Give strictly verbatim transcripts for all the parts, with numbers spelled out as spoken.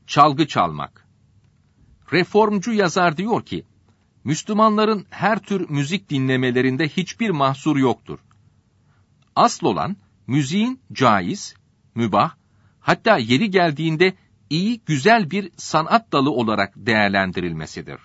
çalgı çalmak. Reformcu yazar diyor ki, Müslümanların her tür müzik dinlemelerinde hiçbir mahsur yoktur. Asıl olan, müziğin caiz, mübah, hatta yeri geldiğinde iyi, güzel bir sanat dalı olarak değerlendirilmesidir.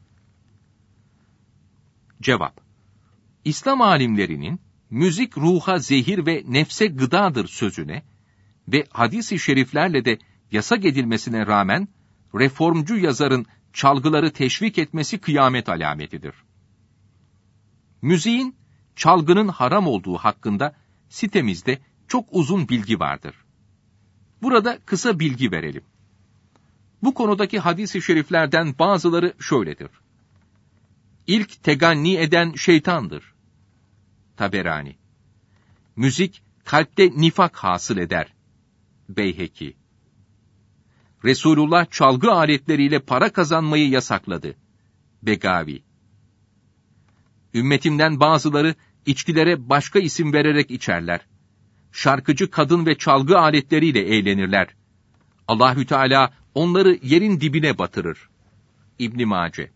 Cevap: İslam alimlerinin, müzik ruha zehir ve nefse gıdadır sözüne ve hadis-i şeriflerle de yasak edilmesine rağmen, reformcu yazarın çalgıları teşvik etmesi kıyamet alametidir. Müziğin, çalgının haram olduğu hakkında sitemizde çok uzun bilgi vardır. Burada kısa bilgi verelim. Bu konudaki hadis-i şeriflerden bazıları şöyledir. İlk teganni eden şeytandır. Taberani. Müzik, kalpte nifak hasıl eder. Beyheki. Resulullah çalgı aletleriyle para kazanmayı yasakladı. Begavi. Ümmetimden bazıları içkilere başka isim vererek içerler. Şarkıcı kadın ve çalgı aletleriyle eğlenirler. Allahü Teala onları yerin dibine batırır. İbn Mace.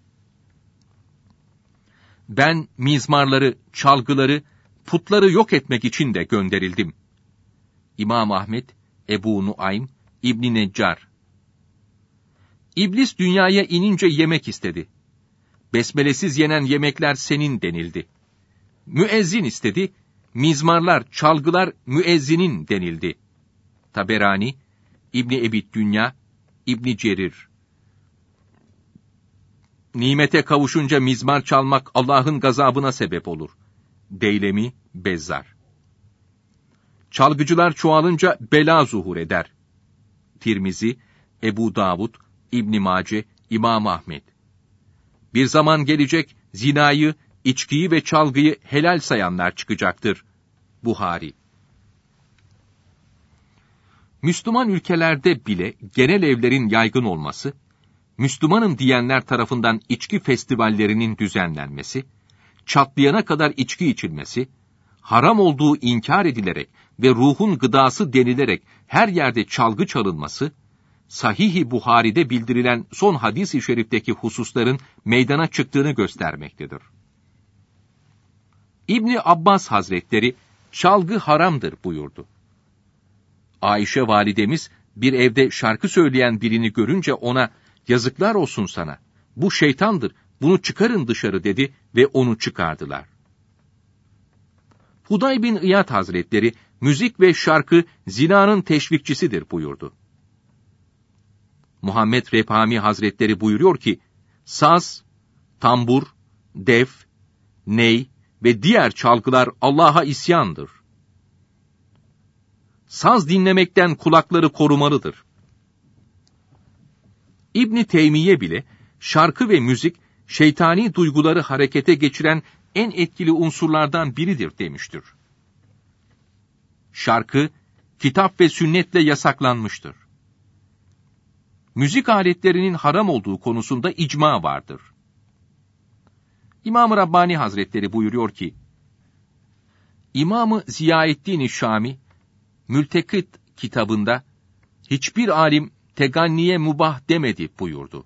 Ben mizmarları, çalgıları, putları yok etmek için de gönderildim. İmam Ahmed, Ebu Nuaym, İbn Neccar. İblis dünyaya inince yemek istedi. Besmelesiz yenen yemekler senin denildi. Müezzin istedi, mizmarlar, çalgılar müezzinin denildi. Taberani, İbn Ebi Dünya, İbn Cerir. Nimete kavuşunca mizmar çalmak Allah'ın gazabına sebep olur. Deylemi, Bezzar. Çalgıcılar çoğalınca bela zuhur eder. Tirmizi, Ebu Davud, İbn Mace, İmam Ahmed. Bir zaman gelecek, zinayı, içkiyi ve çalgıyı helal sayanlar çıkacaktır. Buhari. Müslüman ülkelerde bile genel evlerin yaygın olması, Müslümanım diyenler tarafından içki festivallerinin düzenlenmesi, çatlayana kadar içki içilmesi, haram olduğu inkar edilerek ve ruhun gıdası denilerek her yerde çalgı çalınması, Sahih-i Buhari'de bildirilen son hadis-i şerifteki hususların meydana çıktığını göstermektedir. İbni Abbas Hazretleri, çalgı haramdır buyurdu. Ayşe validemiz, bir evde şarkı söyleyen birini görünce ona, yazıklar olsun sana, bu şeytandır, bunu çıkarın dışarı dedi ve onu çıkardılar. Huday bin İyad Hazretleri, müzik ve şarkı zinanın teşvikçisidir buyurdu. Muhammed Rebhami Hazretleri buyuruyor ki, saz, tambur, def, ney ve diğer çalgılar Allah'a isyandır. Saz dinlemekten kulakları korumalıdır. İbn Teymiye bile, şarkı ve müzik, şeytani duyguları harekete geçiren en etkili unsurlardan biridir demiştir. Şarkı, kitap ve sünnetle yasaklanmıştır. Müzik aletlerinin haram olduğu konusunda icma vardır. İmam-ı Rabbani Hazretleri buyuruyor ki, İmam-ı Ziyaeddin-i Şami, Mültekit kitabında, hiçbir alim teganniye mubah demedi buyurdu.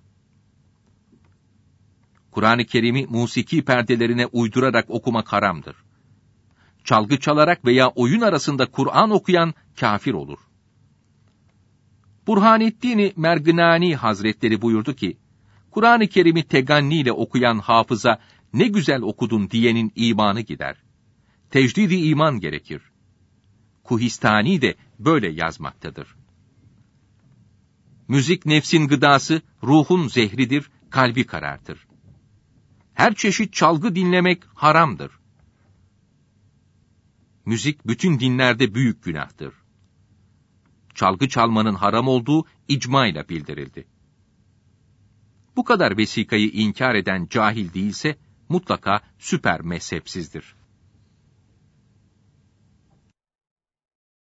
Kur'an-ı Kerim'i musiki perdelerine uydurarak okumak haramdır. Çalgı çalarak veya oyun arasında Kur'an okuyan kafir olur. Burhanettin-i Merginani Hazretleri buyurdu ki, Kur'an-ı Kerim'i teganniyle okuyan hafıza, ne güzel okudun diyenin imanı gider. Tecdid-i iman gerekir. Kuhistani de böyle yazmaktadır. Müzik nefsin gıdası, ruhun zehridir, kalbi karartır. Her çeşit çalgı dinlemek haramdır. Müzik bütün dinlerde büyük günahtır. Çalgı çalmanın haram olduğu icma ile bildirildi. Bu kadar vesikayı inkar eden cahil değilse, mutlaka süper mezhepsizdir.